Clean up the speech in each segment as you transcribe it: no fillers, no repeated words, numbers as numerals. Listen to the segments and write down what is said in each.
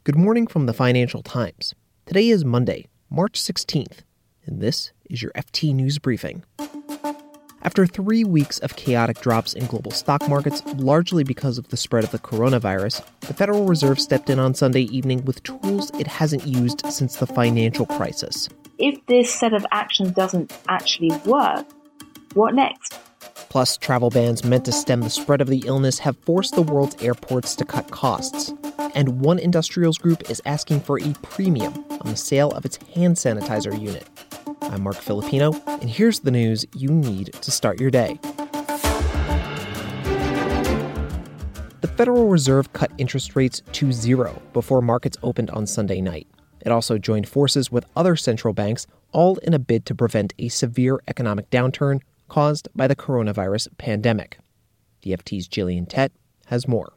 Good morning from the Financial Times. Today is Monday, March 16th, and this is your FT News Briefing. After 3 weeks of chaotic drops in global stock markets, largely because of the spread of the coronavirus, the Federal Reserve stepped in on Sunday evening with tools it hasn't used since the financial crisis. If this set of actions doesn't actually work, what next? Plus, travel bans meant to stem the spread of the illness have forced the world's airports to cut costs. And one industrials group is asking for a premium on the sale of its hand sanitizer unit. I'm Mark Filipino, and here's the news you need to start your day. The Federal Reserve cut interest rates to zero before markets opened on Sunday night. It also joined forces with other central banks, all in a bid to prevent a severe economic downturn caused by the coronavirus pandemic. The FT's Gillian Tett has more.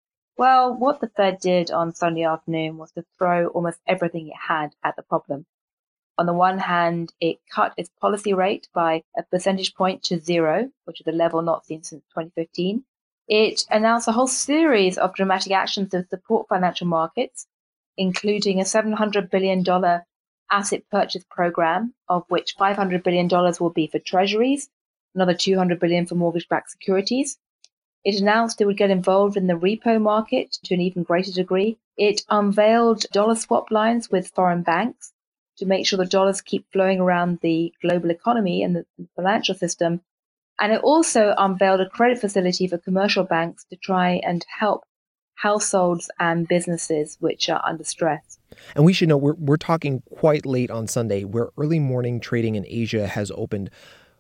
Well, what the Fed did on Sunday afternoon was to throw almost everything it had at the problem. On the one hand, it cut its policy rate by a percentage point to zero, which is a level not seen since 2015. It announced a whole series of dramatic actions to support financial markets, including a $700 billion asset purchase program, of which $500 billion will be for treasuries, another $200 billion for mortgage-backed securities. It announced it would get involved in the repo market to an even greater degree. It unveiled dollar swap lines with foreign banks to make sure the dollars keep flowing around the global economy and the financial system. And it also unveiled a credit facility for commercial banks to try and help households and businesses which are under stress. And we should know we're talking quite late on Sunday, where early morning trading in Asia has opened.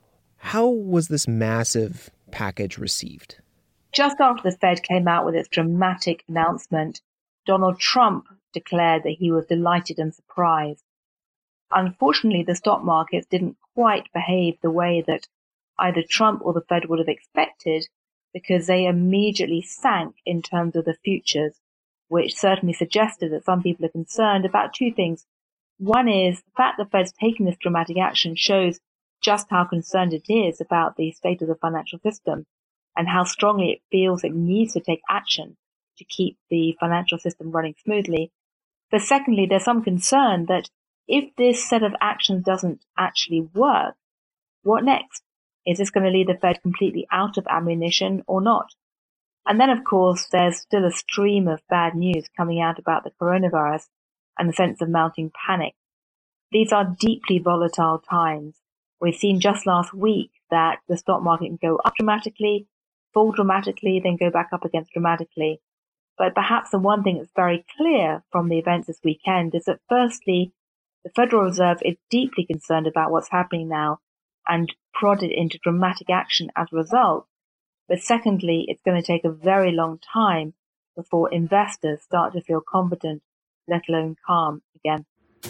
How was this massive package received? Just after the Fed came out with its dramatic announcement, Donald Trump declared that he was delighted and surprised. Unfortunately, the stock markets didn't quite behave the way that either Trump or the Fed would have expected, because they immediately sank in terms of the futures, which certainly suggested that some people are concerned about two things. One is the fact the Fed's taking this dramatic action shows just how concerned it is about the state of the financial system and how strongly it feels it needs to take action to keep the financial system running smoothly. But secondly, there's some concern that if this set of actions doesn't actually work, what next? Is this going to leave the Fed completely out of ammunition or not? And then, of course, there's still a stream of bad news coming out about the coronavirus and the sense of mounting panic. These are deeply volatile times. We've seen just last week that the stock market can go up dramatically, fall dramatically, then go back up again dramatically. But perhaps the one thing that's very clear from the events this weekend is that firstly, the Federal Reserve is deeply concerned about what's happening now and prodded into dramatic action as a result. But secondly, it's going to take a very long time before investors start to feel confident, let alone calm again.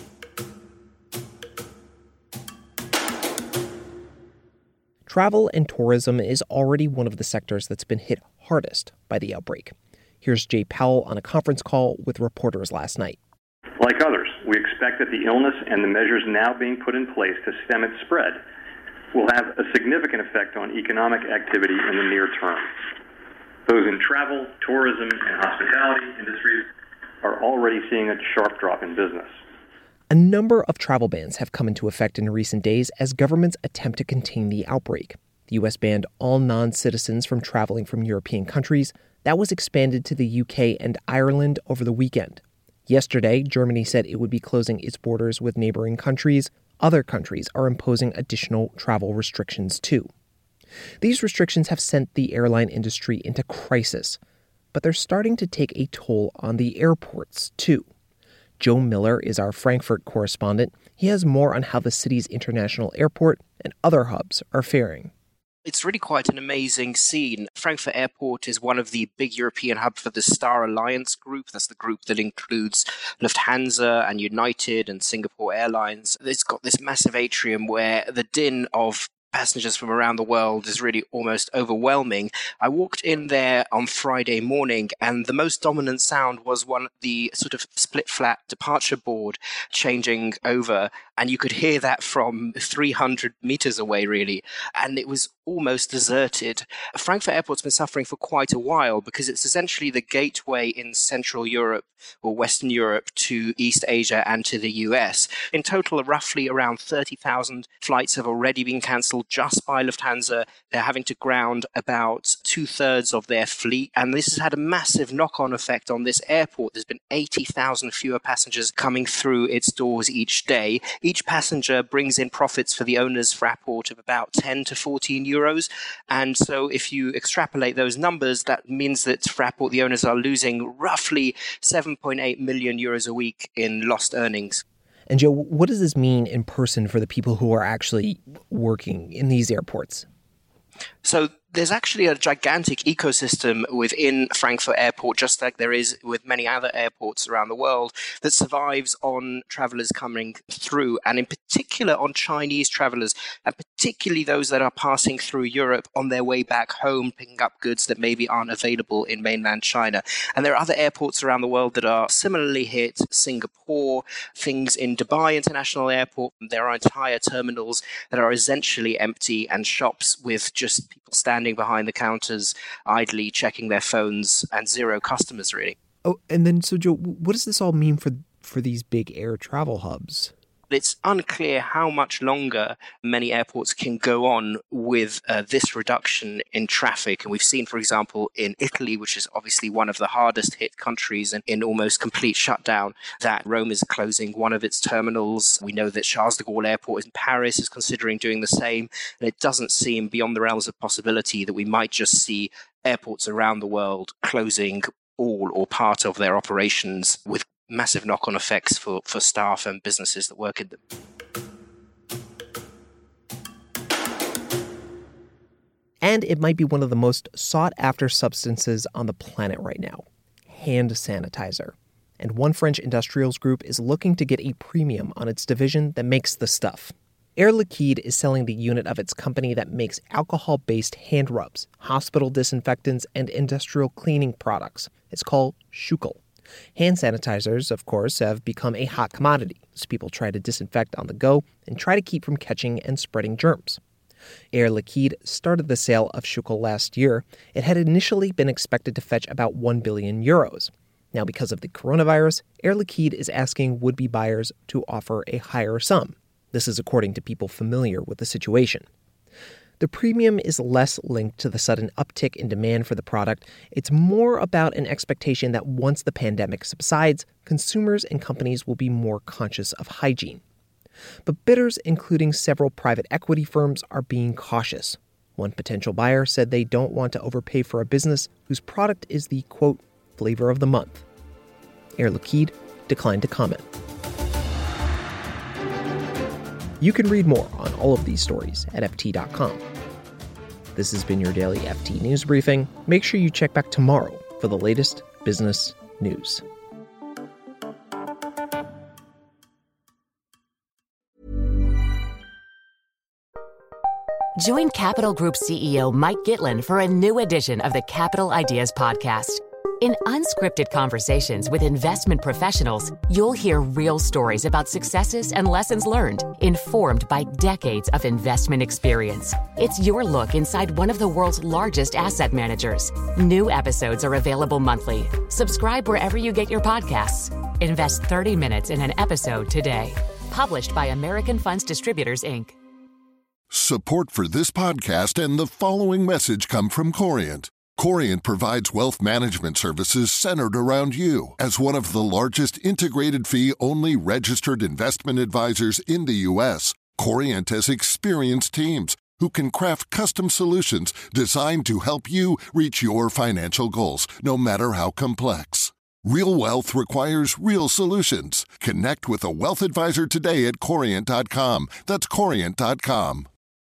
Travel and tourism is already one of the sectors that's been hit hardest by the outbreak. Here's Jay Powell on a conference call with reporters last night. Like others, we expect that the illness and the measures now being put in place to stem its spread will have a significant effect on economic activity in the near term. Those in travel, tourism, and hospitality industries are already seeing a sharp drop in business. A number of travel bans have come into effect in recent days as governments attempt to contain the outbreak. The U.S. banned all non-citizens from traveling from European countries. That was expanded to the U.K. and Ireland over the weekend. Yesterday, Germany said it would be closing its borders with neighboring countries. Other countries are imposing additional travel restrictions too. These restrictions have sent the airline industry into crisis, but they're starting to take a toll on the airports too. Joe Miller is our Frankfurt correspondent. He has more on how the city's international airport and other hubs are faring. It's really quite an amazing scene. Frankfurt Airport is one of the big European hubs for the Star Alliance group. That's the group that includes Lufthansa and United and Singapore Airlines. It's got this massive atrium where the din of passengers from around the world is really almost overwhelming. I walked in there on Friday morning, and the most dominant sound was the sort of split flat departure board changing over, and you could hear that from 300 meters away, really, and it was almost deserted. Frankfurt Airport's been suffering for quite a while because it's essentially the gateway in Central Europe or Western Europe to East Asia and to the US. In total, roughly around 30,000 flights have already been cancelled just by Lufthansa. They're having to ground about 2/3 of their fleet, and this has had a massive knock-on effect on this airport. There's been 80,000 fewer passengers coming through its doors each day. Each passenger brings in profits for the owners, Fraport, of about 10 to 14 euros. And so if you extrapolate those numbers, that means that Fraport, the owners, are losing roughly 7.8 million euros a week in lost earnings. And Joe, what does this mean in person for the people who are actually working in these airports? So there's actually a gigantic ecosystem within Frankfurt Airport, just like there is with many other airports around the world, that survives on travelers coming through, and in particular on Chinese travelers, and particularly those that are passing through Europe on their way back home, picking up goods that maybe aren't available in mainland China. And there are other airports around the world that are similarly hit. Singapore, things in Dubai International Airport, there are entire terminals that are essentially empty and shops with just people standing behind the counters, idly checking their phones, and zero customers, really. Oh, and then, so Joe, what does this all mean for these big air travel hubs? It's unclear how much longer many airports can go on with this reduction in traffic. And we've seen, for example, in Italy, which is obviously one of the hardest hit countries and in almost complete shutdown, that Rome is closing one of its terminals. We know that Charles de Gaulle Airport in Paris is considering doing the same. And it doesn't seem beyond the realms of possibility that we might just see airports around the world closing all or part of their operations, with massive knock-on effects for staff and businesses that work in them. And it might be one of the most sought-after substances on the planet right now, hand sanitizer. And one French industrials group is looking to get a premium on its division that makes the stuff. Air Liquide is selling the unit of its company that makes alcohol-based hand rubs, hospital disinfectants, and industrial cleaning products. It's called Schukel. Hand sanitizers, of course, have become a hot commodity as people try to disinfect on the go and try to keep from catching and spreading germs. Air Liquide started the sale of Schukel last year. It had initially been expected to fetch about 1 billion euros. Now, because of the coronavirus, Air Liquide is asking would-be buyers to offer a higher sum. This is according to people familiar with the situation. The premium is less linked to the sudden uptick in demand for the product. It's more about an expectation that once the pandemic subsides, consumers and companies will be more conscious of hygiene. But bidders, including several private equity firms, are being cautious. One potential buyer said they don't want to overpay for a business whose product is the, quote, flavor of the month. Air Liquide declined to comment. You can read more on all of these stories at FT.com. This has been your daily FT News Briefing. Make sure you check back tomorrow for the latest business news. Join Capital Group CEO Mike Gitlin for a new edition of the Capital Ideas Podcast. In unscripted conversations with investment professionals, you'll hear real stories about successes and lessons learned, informed by decades of investment experience. It's your look inside one of the world's largest asset managers. New episodes are available monthly. Subscribe wherever you get your podcasts. Invest 30 minutes in an episode today. Published by American Funds Distributors, Inc. Support for this podcast and the following message come from Corient. Corient provides wealth management services centered around you. As one of the largest integrated fee-only registered investment advisors in the U.S., Corient has experienced teams who can craft custom solutions designed to help you reach your financial goals, no matter how complex. Real wealth requires real solutions. Connect with a wealth advisor today at Corient.com. That's Corient.com.